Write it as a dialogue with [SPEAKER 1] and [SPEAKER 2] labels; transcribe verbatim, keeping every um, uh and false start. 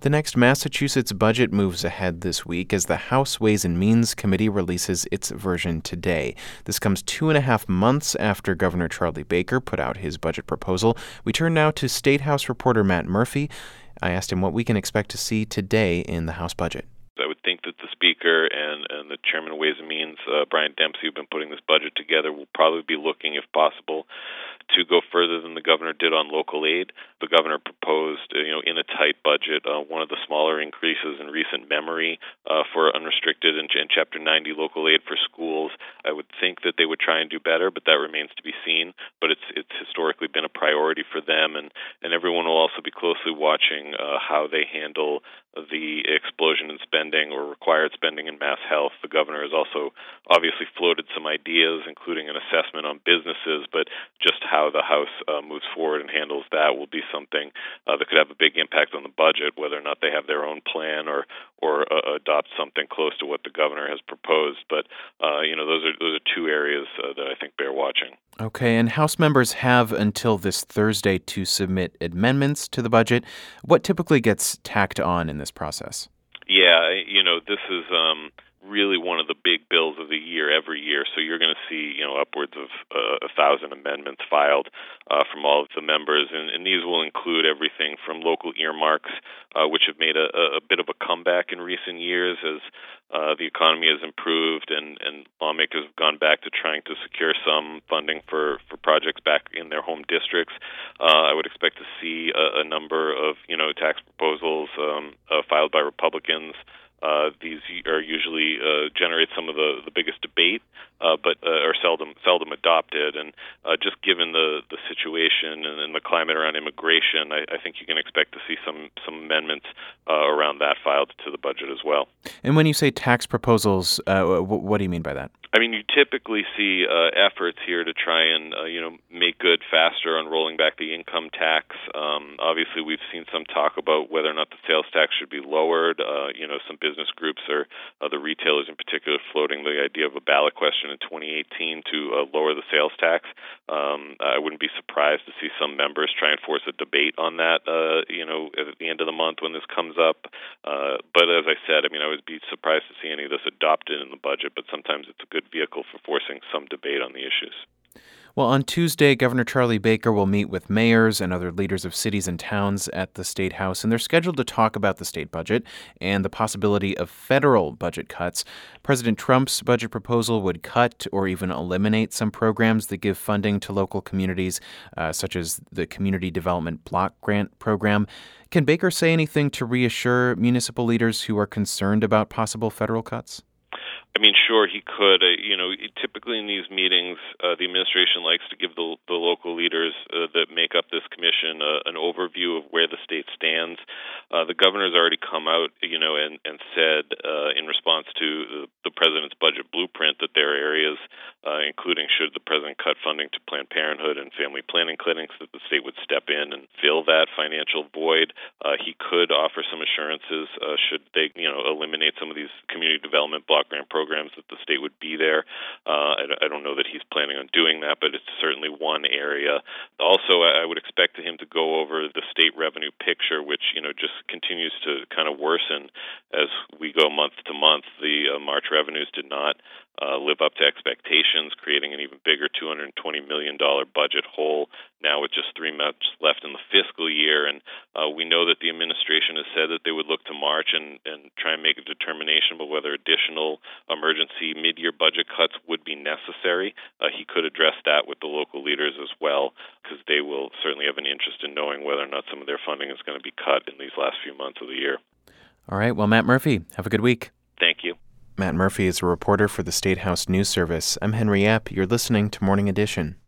[SPEAKER 1] The next Massachusetts budget moves ahead this week as the House Ways and Means Committee releases its version today. This comes two and a half months after Governor Charlie Baker put out his budget proposal. We turn now to State House reporter Matt Murphy. I asked him what we can expect to see today in the House budget.
[SPEAKER 2] I would think that the Speaker and, and the Chairman of Ways and Means, uh, Brian Dempsey, who've been putting this budget together, will probably be looking, if possible, to go further than the governor did on local aid. The governor proposed, uh, you know, in a tight budget, uh, one of the smaller increases in recent memory uh, for unrestricted and, and Chapter ninety local aid for schools. I would think that they would try and do better, but that remains to be seen. But it's it's historically been a priority for them, and, and everyone will also be closely watching uh, how they handle the explosion in spending or required spending in mass health. The governor has also obviously floated some ideas, including an assessment on businesses, but just how the House uh, moves forward and handles that will be something uh, that could have a big impact on the budget, whether or not they have their own plan or or uh, adopt something close to what the governor has proposed. But uh, you know, those are those are two areas uh, that I think bear watching.
[SPEAKER 1] Okay, and House members have until this Thursday to submit amendments to the budget. What typically gets tacked on in this process?
[SPEAKER 2] Yeah, you know, this is um, really one of the big bills of the year every year. So you're going to see, you know, upwards of uh, a thousand amendments filed uh, from all of the members, and, and these will include everything from local earmarks, uh, which have made a, a bit of a comeback in recent years as uh, the economy has improved, and, and lawmakers have gone back to trying to secure some funding for, for projects back in their home districts. Uh, I would expect to see a, a number of, you know, tax proposals um, uh, filed by Republicans. Uh, these are usually uh, generate some of the, the biggest debate, uh, but uh, are seldom seldom adopted. And uh, just given the, the situation and, and the climate around immigration, I, I think you can expect to see some some amendments uh, around that filed to the budget as well.
[SPEAKER 1] And when you say tax proposals, uh, w- what do you mean by that?
[SPEAKER 2] I mean, you typically see uh, efforts here to try and, uh, you know, make good faster on rolling back the income tax. Um, obviously, we've seen some talk about whether or not the sales tax should be lowered. Uh, you know, some business groups or uh, the retailers in particular floating the idea of a ballot question in twenty eighteen to uh, lower the sales tax. Um, I wouldn't be surprised to see some members try and force a debate on that, uh, you know, at the end of the month when this comes up. Uh, but as I said, I mean, I would be surprised to see any of this adopted in the budget, but sometimes it's a good vehicle for forcing some debate on the issues.
[SPEAKER 1] Well, on Tuesday, Governor Charlie Baker will meet with mayors and other leaders of cities and towns at the State House, and they're scheduled to talk about the state budget and the possibility of federal budget cuts. President Trump's budget proposal would cut or even eliminate some programs that give funding to local communities, uh, such as the Community Development Block Grant Program. Can Baker say anything to reassure municipal leaders who are concerned about possible federal cuts?
[SPEAKER 2] I mean, sure, he could. Uh, you know, typically in these meetings, uh, the administration likes to give the, the local leaders uh, that make up this commission uh, an overview of where the state stands. Uh, the governor's already come out, you know, and, and said uh, in response to the, the president's budget blueprint that there are areas, uh, including should the president cut funding to Planned Parenthood and family planning clinics, that the state would step in and fill that financial void. Uh, he could offer some assurances uh, should they, you know, eliminate some of these community development block grant programs programs that the state would be there. Uh, I, I don't know that he's planning on doing that, but it's certainly one area. Also, I would expect him to go over the state revenue picture, which, you know, just continues to kind of worsen as we go month to month. The uh, March revenues did not uh, live up to expectations, creating an even bigger two hundred twenty million dollars budget hole now with just three months left in the fiscal year. And uh, we know that the administration has said that they would look to March and, and try and make a determination about whether additional emergency mid-year budget cuts would be necessary. Uh, he could address that with the local leaders as well, because they will certainly have an interest in knowing whether or not some of their funding is going to be cut in these last few months of the year.
[SPEAKER 1] All right. Well, Matt Murphy, have a good week.
[SPEAKER 2] Thank you.
[SPEAKER 1] Matt Murphy is a reporter for the State House News Service. I'm Henry Epp. You're listening to Morning Edition.